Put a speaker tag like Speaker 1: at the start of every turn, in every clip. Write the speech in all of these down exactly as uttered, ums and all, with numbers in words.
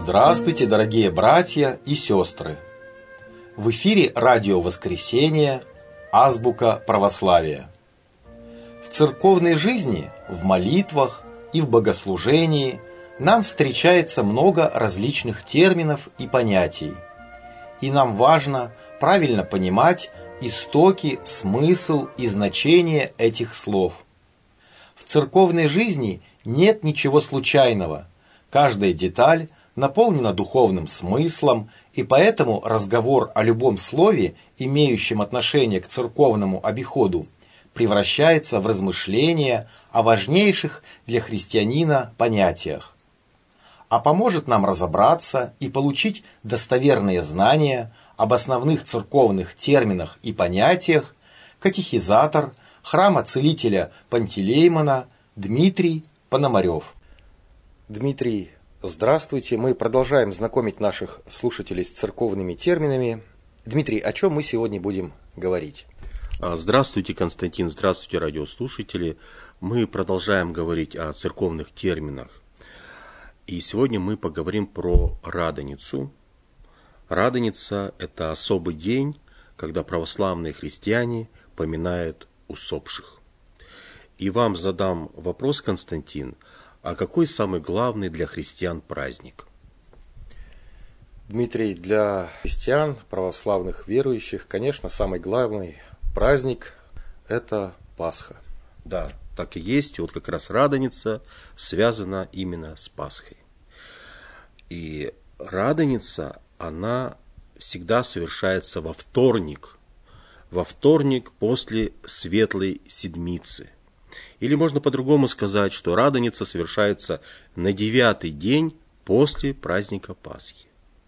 Speaker 1: Здравствуйте, дорогие братья и сестры! В эфире радио «Воскресение», азбука православия. В церковной жизни, в молитвах и в богослужении нам встречается много различных терминов и понятий. И нам важно правильно понимать истоки, смысл и значение этих слов. В церковной жизни нет ничего случайного. Каждая деталь наполнена духовным смыслом, и поэтому разговор о любом слове, имеющем отношение к церковному обиходу, превращается в размышления о важнейших для христианина понятиях. А поможет нам разобраться и получить достоверные знания об основных церковных терминах и понятиях катехизатор храма целителя Пантелеймона Дмитрий Пономарев.
Speaker 2: Дмитрий, здравствуйте. Мы продолжаем знакомить наших слушателей с церковными терминами. Дмитрий, о чем мы сегодня будем говорить?
Speaker 3: Здравствуйте, Константин, здравствуйте, радиослушатели. Мы продолжаем говорить о церковных терминах. И сегодня мы поговорим про Радоницу. Радоница – это особый день, когда православные христиане поминают усопших. И вам задам вопрос, Константин, а какой самый главный для христиан праздник?
Speaker 2: Дмитрий, для христиан, православных верующих, конечно, самый главный праздник – это Пасха.
Speaker 3: Да, так и есть. И вот как раз Радоница связана именно с Пасхой. И Радоница, она всегда совершается во вторник. Во вторник после Светлой Седмицы. Или можно по-другому сказать, что Радоница совершается на девятый день после праздника Пасхи.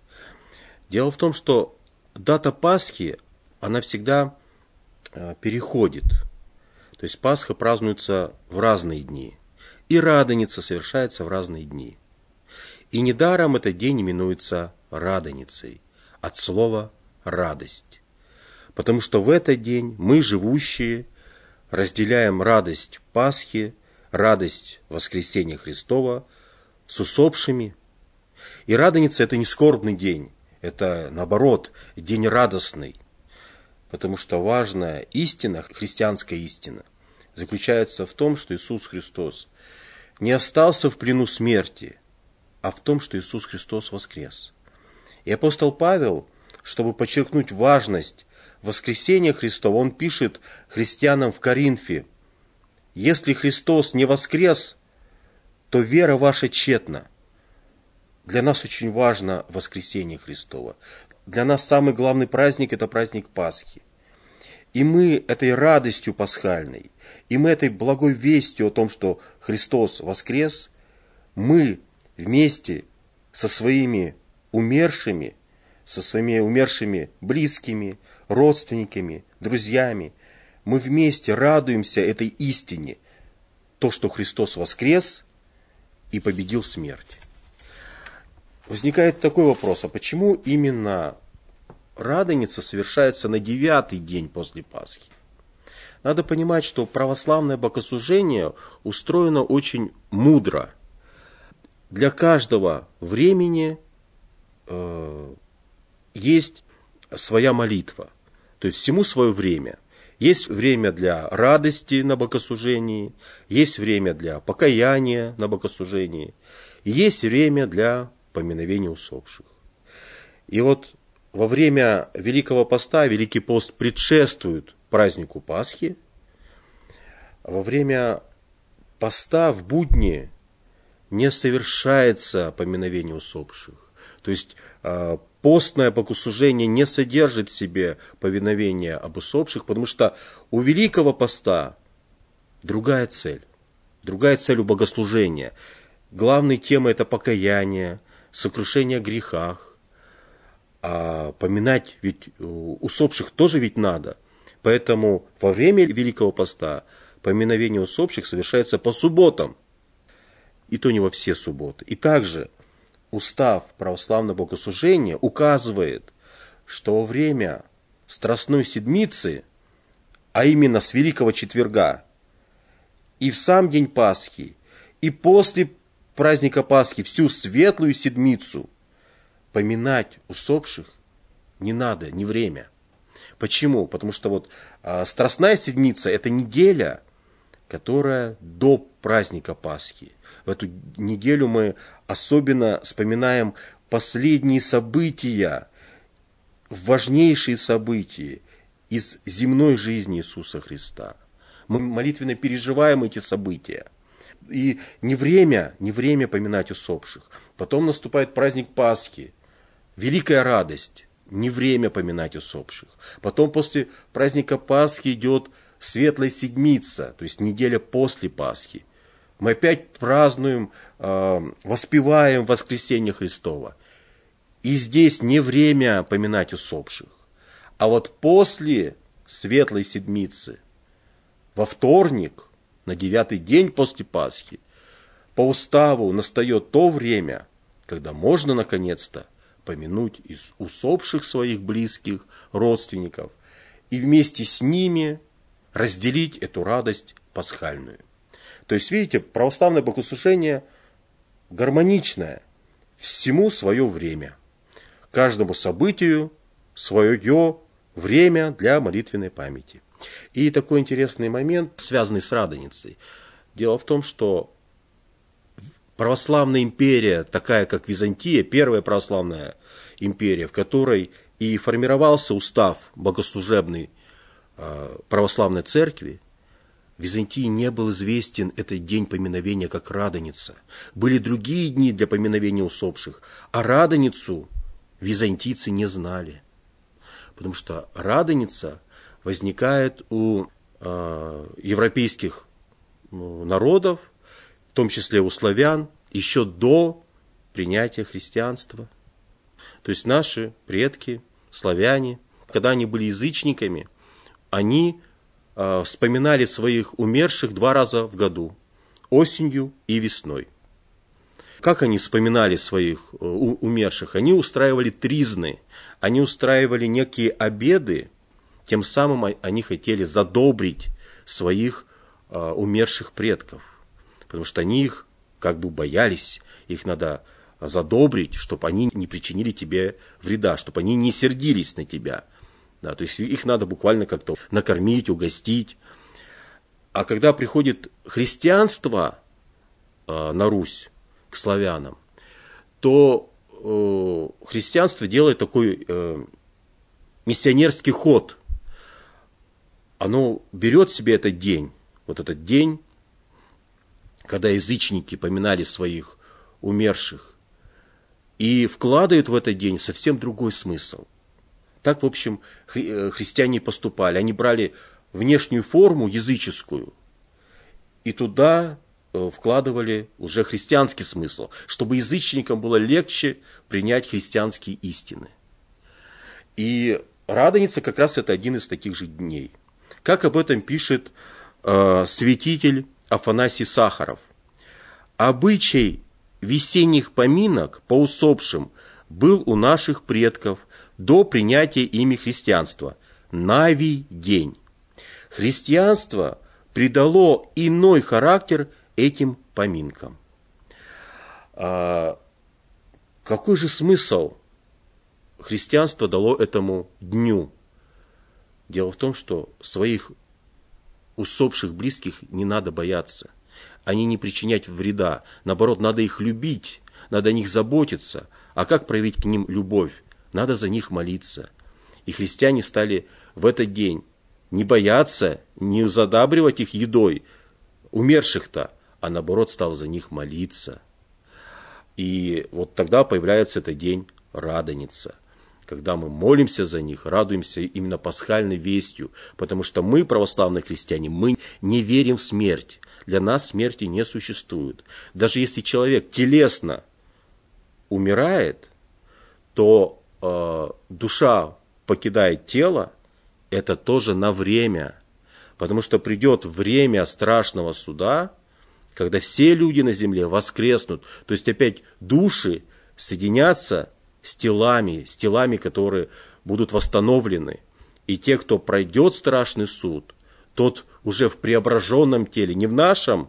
Speaker 3: Дело в том, что дата Пасхи, она всегда переходит. То есть Пасха празднуется в разные дни. И Радоница совершается в разные дни. И недаром этот день именуется Радоницей, от слова «радость». Потому что в этот день мы, живущие, разделяем радость Пасхи, радость Воскресения Христова с усопшими. И Радоница – это не скорбный день, это, наоборот, день радостный. Потому что важная истина, христианская истина, заключается в том, что Иисус Христос не остался в плену смерти, а в том, что Иисус Христос воскрес. И апостол Павел, чтобы подчеркнуть важность воскресения Христова, он пишет христианам в Коринфе: «Если Христос не воскрес, то вера ваша тщетна». Для нас очень важно воскресение Христова. Для нас самый главный праздник – это праздник Пасхи. И мы этой радостью пасхальной, и мы этой благой вестью о том, что Христос воскрес, мы вместе со своими умершими, со своими умершими близкими, родственниками, друзьями, мы вместе радуемся этой истине, то, что Христос воскрес и победил смерть. Возникает такой вопрос, а почему именно Радоница совершается на девятый день после Пасхи? Надо понимать, что православное богослужение устроено очень мудро. Для каждого времени э, есть своя молитва, то есть всему свое время. Есть время для радости на богослужении, есть время для покаяния на богослужении, и есть время для поминовения усопших. И вот во время Великого Поста, Великий пост предшествует празднику Пасхи, во время поста в будни не совершается поминовение усопших. То есть постное богослужение не содержит в себе повиновения об усопших, потому что у Великого Поста другая цель. Другая цель у богослужения. Главной темой это покаяние, сокрушение о грехах. А поминать ведь усопших тоже ведь надо. Поэтому во время Великого Поста поминовение усопших совершается по субботам. И то не во все субботы. И также устав православного богослужения указывает, что во время Страстной Седмицы, а именно с Великого Четверга, и в сам день Пасхи, и после праздника Пасхи всю Светлую Седмицу поминать усопших не надо, не время. Почему? Потому что вот а, Страстная Седмица – это неделя, которая до праздника Пасхи. В эту неделю мы особенно вспоминаем последние события, важнейшие события из земной жизни Иисуса Христа. Мы молитвенно переживаем эти события. И не время, не время поминать усопших. Потом наступает праздник Пасхи. Великая радость. Не время поминать усопших. Потом после праздника Пасхи идет Светлая Седмица, то есть неделя после Пасхи. Мы опять празднуем, воспеваем воскресение Христова. И здесь не время поминать усопших. А вот после Светлой Седмицы, во вторник, на девятый день после Пасхи, по уставу настает то время, когда можно наконец-то помянуть из усопших своих близких, родственников, и вместе с ними разделить эту радость пасхальную. То есть, видите, православное богослужение гармоничное, всему свое время. Каждому событию свое время для молитвенной памяти. И такой интересный момент, связанный с Радоницей. Дело в том, что православная империя, такая как Византия, первая православная империя, в которой и формировался устав богослужебный э, православной церкви, в Византии не был известен этот день поминовения как Радоница. Были другие дни для поминовения усопших, а Радоницу византийцы не знали. Потому что Радоница возникает у э, европейских народов, в том числе у славян, еще до принятия христианства. То есть наши предки, славяне, когда они были язычниками, они э, вспоминали своих умерших два раза в году, осенью и весной. Как они вспоминали своих э, умерших? Они устраивали тризны, они устраивали некие обеды, тем самым они хотели задобрить своих э, умерших предков. Потому что они их как бы боялись, их надо задобрить, чтобы они не причинили тебе вреда, чтобы они не сердились на тебя. Да, то есть их надо буквально как-то накормить, угостить. А когда приходит христианство э, на Русь, к славянам, то э, христианство делает такой э, миссионерский ход. Оно берет себе этот день, вот этот день, когда язычники поминали своих умерших, и вкладывают в этот день совсем другой смысл. Так, в общем, хри- христиане поступали. Они брали внешнюю форму языческую, и туда э, вкладывали уже христианский смысл, чтобы язычникам было легче принять христианские истины. И Радоница как раз это один из таких же дней. Как об этом пишет э, святитель Афанасий Сахаров. Обычай весенних поминок по усопшим был у наших предков до принятия ими христианства. Навий день. Христианство придало иной характер этим поминкам. А какой же смысл христианство дало этому дню? Дело в том, что своих усопших близких не надо бояться. Они не причинять вреда. Наоборот, надо их любить, надо о них заботиться. А как проявить к ним любовь? Надо за них молиться. И христиане стали в этот день не бояться, не задабривать их едой, умерших-то, а наоборот стал за них молиться. И вот тогда появляется этот день Радоница. Когда мы молимся за них, радуемся именно пасхальной вестью, потому что мы, православные христиане, мы не верим в смерть. Для нас смерти не существует. Даже если человек телесно умирает, то э, душа покидает тело, это тоже на время. Потому что придет время страшного суда, когда все люди на земле воскреснут. То есть опять души соединятся с телами, с телами, которые будут восстановлены. И те, кто пройдет страшный суд, тот уже в преображенном теле, не в нашем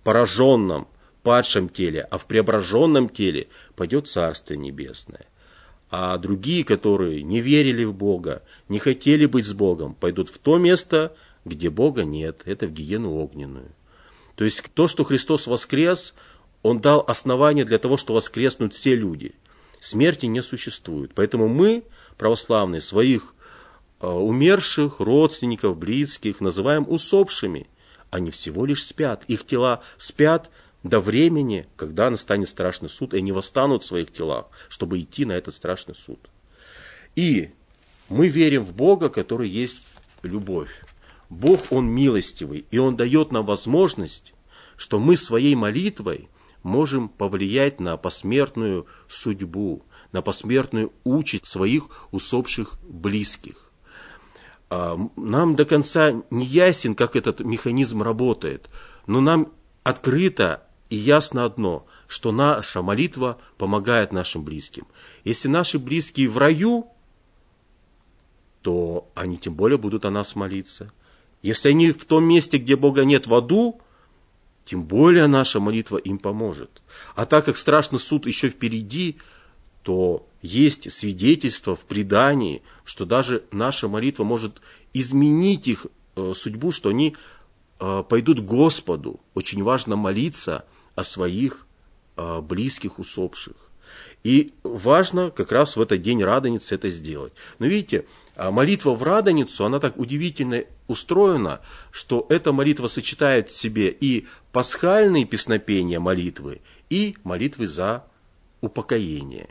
Speaker 3: пораженном, падшем теле, а в преображенном теле пойдет Царствие Небесное. а другие, которые не верили в Бога, не хотели быть с Богом, пойдут в то место, где Бога нет, это в гиену огненную. То есть то, что Христос воскрес, Он дал основание для того, что воскреснут все люди. Смерти не существует. Поэтому мы, православные, своих э, умерших, родственников, близких, называем усопшими. Они всего лишь спят. Их тела спят до времени, когда настанет страшный суд, и они восстанут в своих телах, чтобы идти на этот страшный суд. И мы верим в Бога, который есть любовь. Бог, Он милостивый, и Он дает нам возможность, что мы своей молитвой можем повлиять на посмертную судьбу, на посмертную участь своих усопших близких. Нам до конца не ясен, как этот механизм работает, но нам открыто и ясно одно, что наша молитва помогает нашим близким. Если наши близкие в раю, то они тем более будут о нас молиться. Если они в том месте, где Бога нет, в аду, тем более наша молитва им поможет. А так как страшный суд еще впереди, то есть свидетельство в предании, что даже наша молитва может изменить их судьбу, что они пойдут к Господу. Очень важно молиться о своих близких усопших. И важно как раз в этот день Радоницы это сделать. Но видите, молитва в Радоницу, она так удивительно устроена, что эта молитва сочетает в себе и пасхальные песнопения молитвы, и молитвы за упокоение.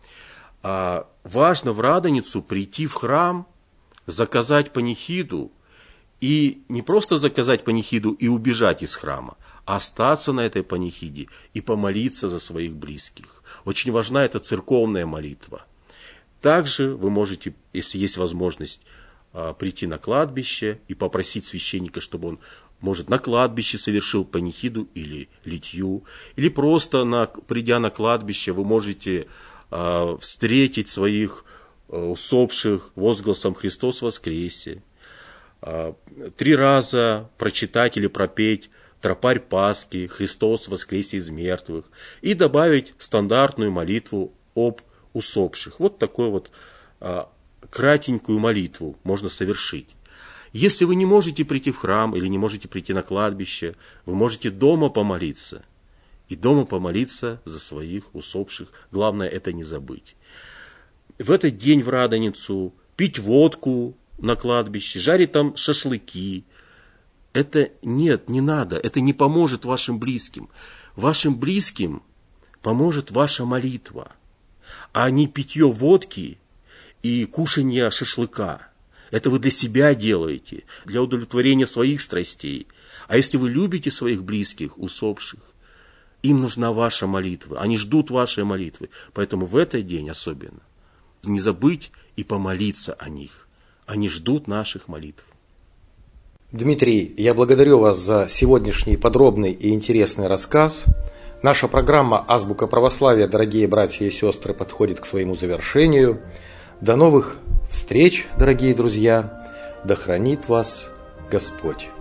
Speaker 3: А важно в Радоницу прийти в храм, заказать панихиду, и не просто заказать панихиду и убежать из храма, а остаться на этой панихиде и помолиться за своих близких. Очень важна эта церковная молитва. Также вы можете, если есть возможность, прийти на кладбище и попросить священника, чтобы он, может, на кладбище совершил панихиду или литью, или просто, на, придя на кладбище, вы можете э, встретить своих э, усопших возгласом «Христос воскресе», э, три раза прочитать или пропеть тропарь Пасхи, «Христос воскресе из мертвых», и добавить стандартную молитву об усопших. Вот такой вот э, кратенькую молитву можно совершить. Если вы не можете прийти в храм или не можете прийти на кладбище, вы можете дома помолиться. И дома помолиться за своих усопших. Главное это не забыть. В этот день в Радоницу пить водку на кладбище, жарить там шашлыки. Это нет, не надо. Это не поможет вашим близким. Вашим близким поможет ваша молитва, а не питье водки и кушанье шашлыка. Это вы для себя делаете, для удовлетворения своих страстей. А если вы любите своих близких, усопших, им нужна ваша молитва. Они ждут вашей молитвы. Поэтому в этот день особенно не забыть и помолиться о них. Они ждут наших молитв.
Speaker 2: Дмитрий, я благодарю вас за сегодняшний подробный и интересный рассказ. Наша программа «Азбука православия», дорогие братья и сестры, подходит к своему завершению. До новых встреч, дорогие друзья! Да хранит вас Господь!